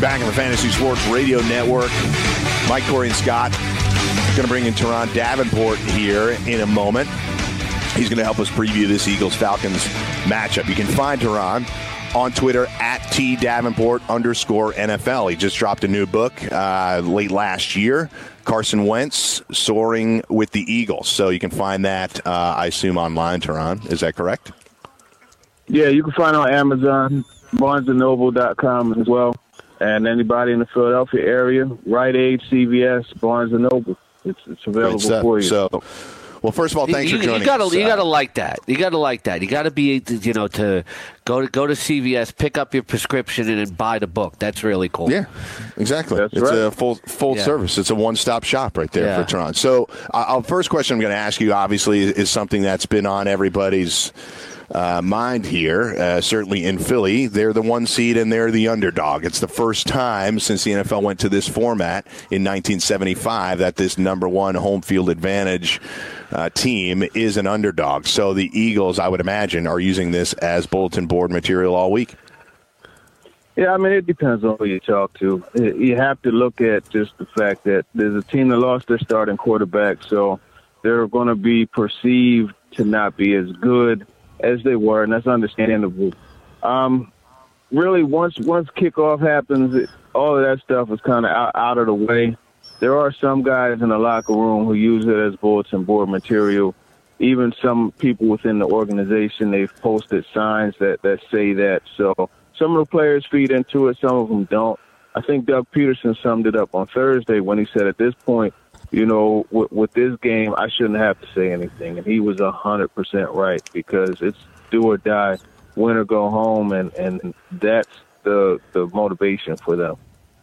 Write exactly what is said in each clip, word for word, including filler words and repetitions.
Back on the Fantasy Sports Radio Network. Mike, Corey, and Scott going to bring in Teron Davenport here in a moment. He's going to help us preview this Eagles-Falcons matchup. You can find Teron on Twitter at T Davenport underscore N F L. He just dropped a new book uh, late last year, Carson Wentz, Soaring with the Eagles. So you can find that, uh, I assume, online, Teron. Is that correct? Yeah, you can find it on Amazon, barnes and noble dot com as well. And anybody in the Philadelphia area, Rite Aid, C V S, Barnes and Noble. It's, it's available for you. So, well, first of all, thanks you, for joining you gotta, us. You got to like that. You got to like that. You got to be, you know, to go to go to C V S, pick up your prescription, and then buy the book. That's really cool. Yeah, exactly. That's it's right. a full full Yeah. service. It's a one-stop shop right there Yeah. for Teron. So, uh, first question I'm going to ask you, obviously, is something that's been on everybody's Uh, mind here, uh, certainly in Philly. They're the one seed and they're the underdog. It's the first time since the N F L went to this format in nineteen seventy-five that this number one home field advantage uh, team is an underdog. So the Eagles, I would imagine, are using this as bulletin board material all week. Yeah, I mean, it depends on who you talk to. You have to look at just the fact that there's a team that lost their starting quarterback, so they're going to be perceived to not be as good as they were, and that's understandable. Um, really, once once kickoff happens, it, all of that stuff is kind of out, out of the way. There are some guys in the locker room who use it as bulletin board material. Even some people within the organization, they've posted signs that, that say that. So some of the players feed into it, some of them don't. I think Doug Peterson summed it up on Thursday when he said at this point, you know, with, with this game, I shouldn't have to say anything. And he was one hundred percent right because it's do or die, win or go home, and, and that's the the motivation for them.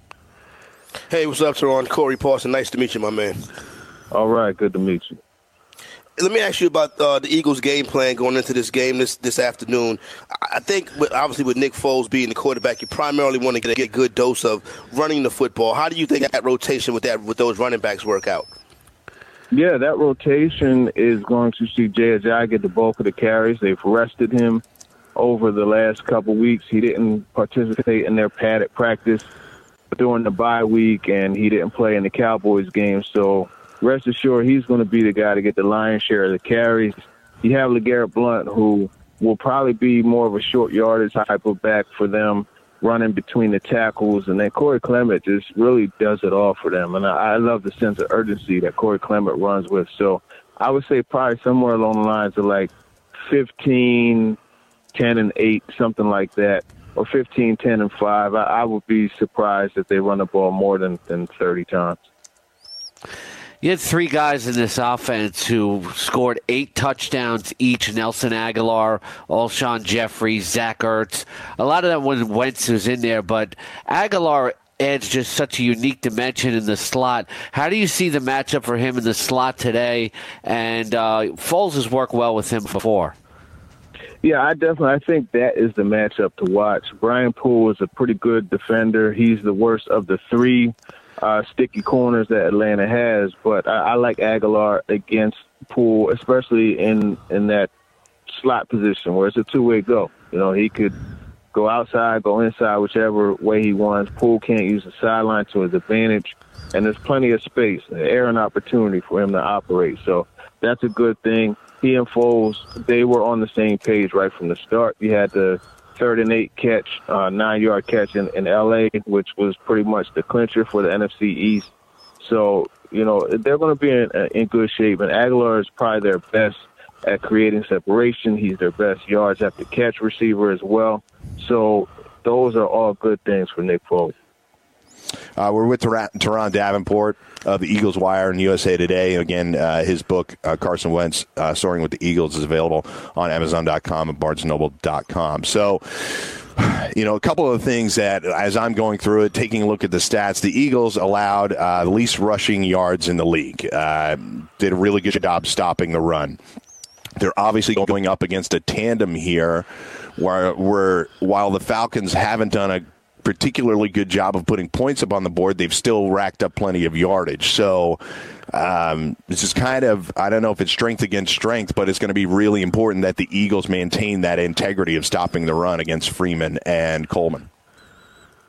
Hey, what's up, Teron? Corey Parson. Nice to meet you, my man. All right, good to meet you. Let me ask you about uh, the Eagles' game plan going into this game this, this afternoon. I think, with, obviously, with Nick Foles being the quarterback, you primarily want to get a good dose of running the football. How do you think that rotation with that with those running backs work out? Yeah, that rotation is going to see Jay Ajayi get the bulk of the carries. They've rested him over the last couple weeks. He didn't participate in their padded practice during the bye week, and he didn't play in the Cowboys game, so rest assured he's going to be the guy to get the lion's share of the carries. You have LeGarrette Blount, who will probably be more of a short yardage type of back for them, running between the tackles. And then Corey Clement just really does it all for them. And I, I love the sense of urgency that Corey Clement runs with. So I would say probably somewhere along the lines of like fifteen, ten, and eight, something like that, or fifteen, ten, and five. I, I would be surprised if they run the ball more than, than thirty times. You had three guys in this offense who scored eight touchdowns each. Nelson Aguilar, Alshon Jeffrey, Zach Ertz. A lot of that when Wentz was in there, but Aguilar adds just such a unique dimension in the slot. How do you see the matchup for him in the slot today? And uh, Foles has worked well with him before. Yeah, I definitely I think that is the matchup to watch. Brian Poole is a pretty good defender. He's the worst of the three Uh, sticky corners that Atlanta has, but I, I like Aguilar against Poole, especially in, in that slot position where it's a two-way go. You know, he could go outside, go inside, whichever way he wants. Poole can't use the sideline to his advantage, and there's plenty of space, air and opportunity for him to operate. So that's a good thing. He and Foles, they were on the same page right from the start. You had the third and eight catch, uh, nine-yard catch in, in L A, which was pretty much the clincher for the N F C East. So, you know, they're going to be in, in good shape. And Aguilar is probably their best at creating separation. He's their best yards after catch receiver as well. So those are all good things for Nick Foles. Uh, we're with Ter- Teron Davenport of the Eagles Wire and U S A Today. Again, uh, his book, uh, Carson Wentz, uh, Soaring with the Eagles, is available on Amazon dot com and Barnes and Noble dot com. So, you know, a couple of things that, as I'm going through it, taking a look at the stats, the Eagles allowed uh, the least rushing yards in the league. Uh, did a really good job stopping the run. They're obviously going up against a tandem here where, where while the Falcons haven't done a particularly good job of putting points up on the board, they've still racked up plenty of yardage. So um, this is kind of, I don't know if it's strength against strength, but it's going to be really important that the Eagles maintain that integrity of stopping the run against Freeman and Coleman.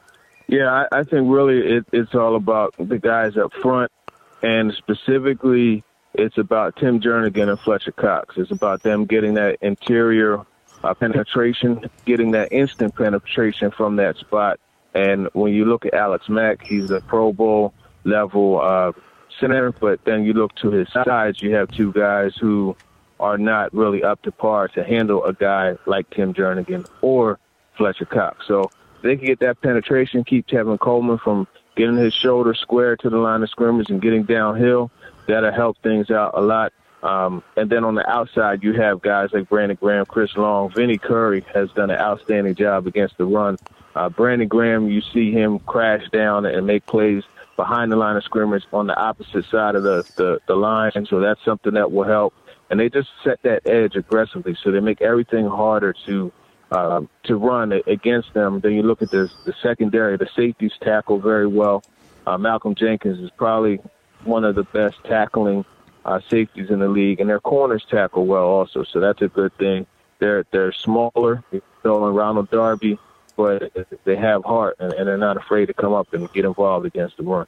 Yeah, I, I think really it, it's all about the guys up front, and specifically it's about Tim Jernigan and Fletcher Cox. It's about them getting that interior uh, penetration, getting that instant penetration from that spot. And when you look at Alex Mack, he's a Pro Bowl level uh, center, but then you look to his sides, you have two guys who are not really up to par to handle a guy like Tim Jernigan or Fletcher Cox. So they can get that penetration, keep Tevin Coleman from getting his shoulder square to the line of scrimmage and getting downhill. That'll help things out a lot. Um, and then on the outside, you have guys like Brandon Graham, Chris Long. Vinny Curry has done an outstanding job against the run. Uh, Brandon Graham, you see him crash down and make plays behind the line of scrimmage on the opposite side of the, the, the line. And so that's something that will help. And they just set that edge aggressively, so they make everything harder to um, to run against them. Then you look at the, the secondary, the safeties tackle very well. Uh, Malcolm Jenkins is probably one of the best tackling uh, safeties in the league, and their corners tackle well also, so that's a good thing. They're they're smaller, Phil and Ronald Darby, but they have heart, and, and they're not afraid to come up and get involved against the run.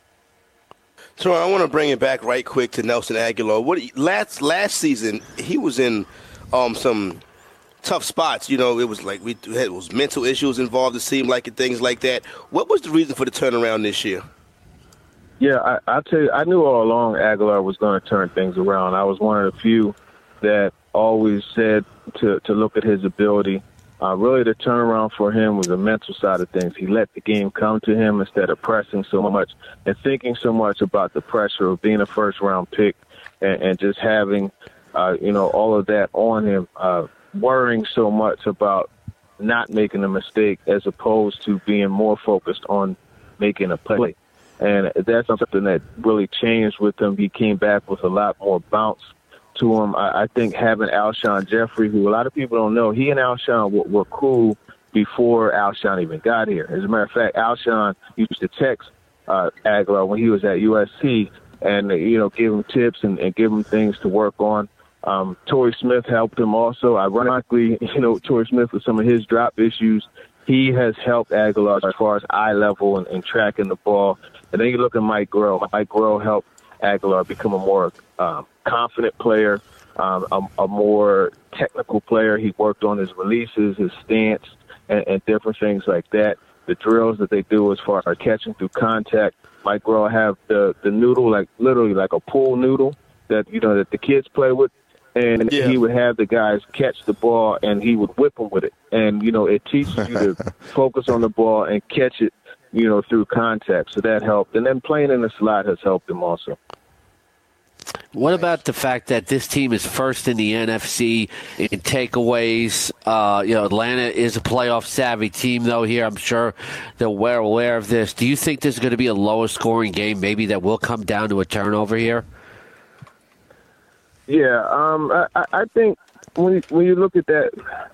So I want to bring it back right quick to Nelson Agholor. What last last season he was in um, some tough spots. You know, it was like we had it was mental issues involved. It seemed like it, things like that. What was the reason for the turnaround this year? Yeah, I, I'll tell you, I knew all along Agholor was going to turn things around. I was one of the few that always said to to look at his ability. Uh, really, the turnaround for him was the mental side of things. He let the game come to him instead of pressing so much and thinking so much about the pressure of being a first-round pick and, and just having, uh, you know, all of that on him, uh, worrying so much about not making a mistake as opposed to being more focused on making a play. And that's something that really changed with him. He came back with a lot more bounce to him. I, I think having Alshon Jeffrey, who a lot of people don't know, he and Alshon were, were cool before Alshon even got here. As a matter of fact, Alshon used to text uh, Agholor when he was at U S C and, you know, give him tips and, and give him things to work on. Um, Torrey Smith helped him also. Ironically, you know, Torrey Smith with some of his drop issues, he has helped Agholor as far as eye level and, and tracking the ball. And then you look at Mike Groh. Mike Groh helped Agholor become a more um, confident player, um, a, a more technical player. He worked on his releases, his stance, and, and different things like that. The drills that they do as far as catching through contact. Mike Groh have the, the noodle, like literally like a pool noodle that, you know, that the kids play with. And yeah. He would have the guys catch the ball, and he would whip them with it. And, you know, it teaches you to focus on the ball and catch it, you know, through contact. So that helped. And then playing in the slot has helped him also. What about the fact that this team is first in the N F C in takeaways? Uh, you know, Atlanta is a playoff-savvy team, though, here. I'm sure they're well aware of this. Do you think this is going to be a lower-scoring game, maybe that will come down to a turnover here? Yeah, um, I, I think when you, when you look at that,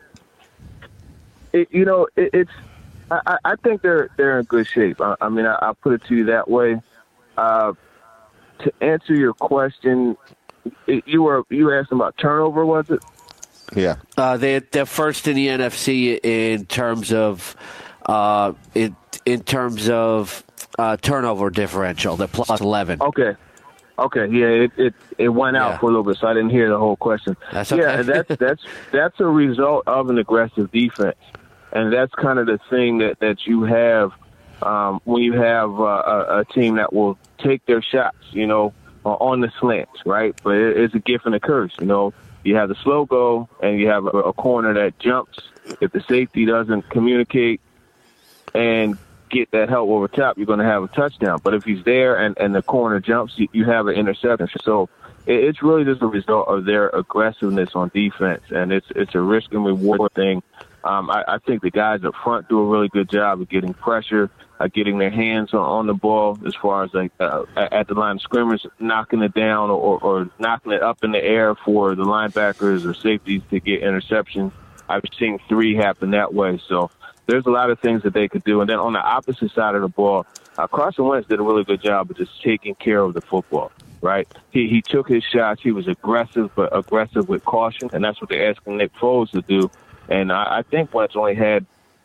it, you know, it, it's. I, I think they're they're in good shape. I, I mean, I, I'll put it to you that way. Uh, to answer your question, it, you were you asked about turnover, was it? Yeah, uh, they they're first in the N F C in terms of uh, in in terms of uh, turnover differential. They're plus eleven. Okay. Okay, yeah, it, it, it went out yeah. for a little bit, so I didn't hear the whole question. That's okay. Yeah, that's that's that's a result of an aggressive defense, and that's kind of the thing that, that you have um, when you have uh, a, a team that will take their shots, you know, on the slants, right? But it, it's a gift and a curse, you know. You have the slow go, and you have a, a corner that jumps. If the safety doesn't communicate and get that help over top, you're going to have a touchdown. But if he's there and, and the corner jumps, you, you have an interception. So it, it's really just a result of their aggressiveness on defense, and it's it's a risk and reward thing. Um, I, I think the guys up front do a really good job of getting pressure, uh, getting their hands on, on the ball as far as like uh, at the line of scrimmage, knocking it down or, or knocking it up in the air for the linebackers or safeties to get interceptions. I've seen three happen that way. So there's a lot of things that they could do. And then on the opposite side of the ball, uh, Carson Wentz did a really good job of just taking care of the football, right? He he took his shots. He was aggressive, but aggressive with caution, and that's what they're asking Nick Foles to do. And I, I think Wentz only had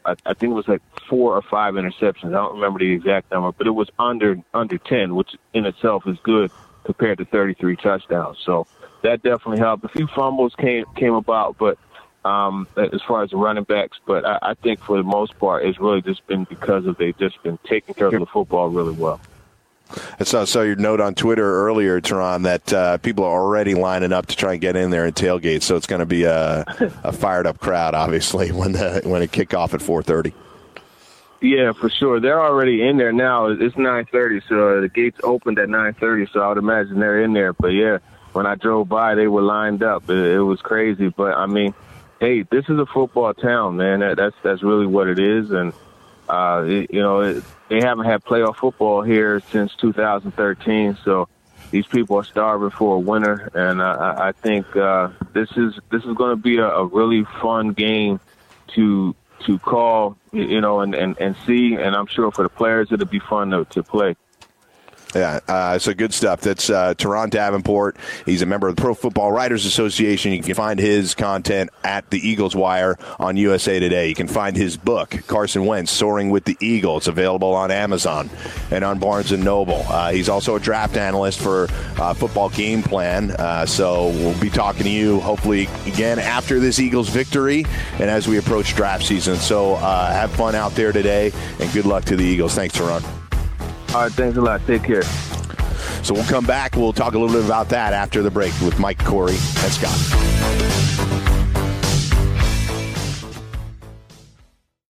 I, I think it was like four or five interceptions. I don't remember the exact number, but it was under under ten, which in itself is good compared to thirty-three touchdowns. So that definitely helped. A few fumbles came came about, but um, as far as the running backs, but I, I think for the most part, it's really just been because of they've just been taking care of the football really well. I saw, saw your note on Twitter earlier, Teron, that uh, people are already lining up to try and get in there and tailgate. So it's going to be a, a fired-up crowd, obviously, when the when it kick off at four thirty. Yeah, for sure. They're already in there now. It's nine thirty, so the gates opened at nine thirty, so I would imagine they're in there. But, yeah, when I drove by, they were lined up. It, it was crazy. But, I mean, hey, this is a football town, man. That, that's, that's really what it is. And, uh, it, you know, it, they haven't had playoff football here since two thousand thirteen, so these people are starving for a winner, and uh, I think uh, this is this is going to be a, a really fun game to to call, you know, and, and, and see, and I'm sure for the players it'll be fun to, to play. Yeah, uh, so good stuff. That's uh, Teron Davenport. He's a member of the Pro Football Writers Association. You can find his content at the Eagles Wire on U S A Today. You can find his book, Carson Wentz, Soaring with the Eagle. It's available on Amazon and on Barnes and Noble. Uh, he's also a draft analyst for uh, Football Game Plan. Uh, so we'll be talking to you hopefully again after this Eagles victory and as we approach draft season. So uh, have fun out there today, and good luck to the Eagles. Thanks, Teron. All right, thanks a lot. Take care. So we'll come back. We'll talk a little bit about that after the break with Mike, Corey, and Scott.